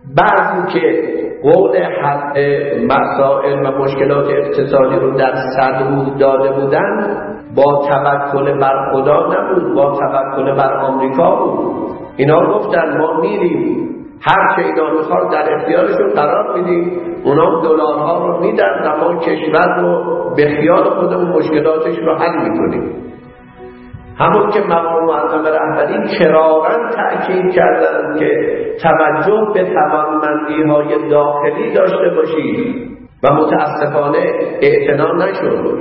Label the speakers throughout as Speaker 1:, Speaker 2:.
Speaker 1: بعضی که قول حل مسائل و مشکلات اقتصادی رو در صدر داده بودن، با توکل بر خدا نبود، با توکل بر آمریکا بود. اینا گفتن ما میریم هر چه اینا میخواد در اختیارشون قرار میدیم، اونا دلارها رو میدن و ما کشور رو به خیال خودمون مشکلاتش رو حل میکنیم. همون که مقام معظم رهبری کراراً تأکید کردن که توجه به توانمندی‌های داخلی داشته باشید و متاسفانه اعتنا نشد.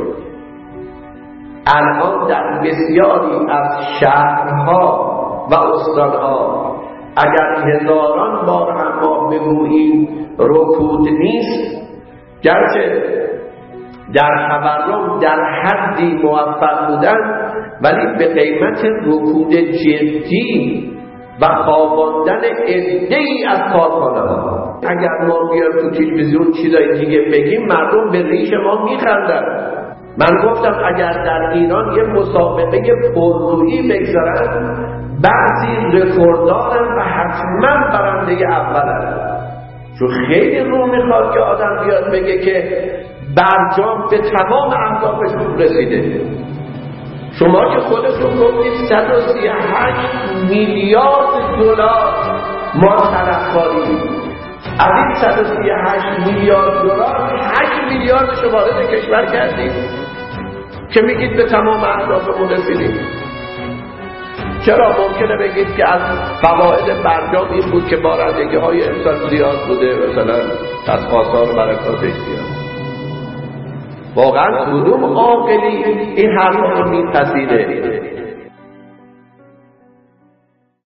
Speaker 1: الان در بسیاری از شهرها و استانها اگر هزاران بار هم ما بگوییم رکود نیست، گرچه در تورم در حدی موفق بودن، ولی به قیمت رکود جدی و خواباندن عده‌ای از کارخانه‌ها. اگر ما بیایم تو تلویزیون چیزای دیگه بگیم، مردم به ریش ما میخندن. من گفتم اگر در ایران یه مسابقه پررویی بگذارن، بعضی رکورددارن و حتما برنده اولن، چون خیلی رو میخواد که آدم بیاد بگه که برجام به تمام اهدافش رسیده. شما که خودتون گفتید 138 میلیارد دلار ما طرفداریم، از این 138 میلیارد دلار 8 میلیاردش وارد کشور کردیم که میگید به تمام اهدافمون رسیدیم. چرا ممکنه بگید که از فواید برجام این بود که بارندگی‌های امسال زیاد بوده، مثلا از آثار برکاتش زیاد؟ واقعا کدوم عاقلی این حرفا رو میپذیره؟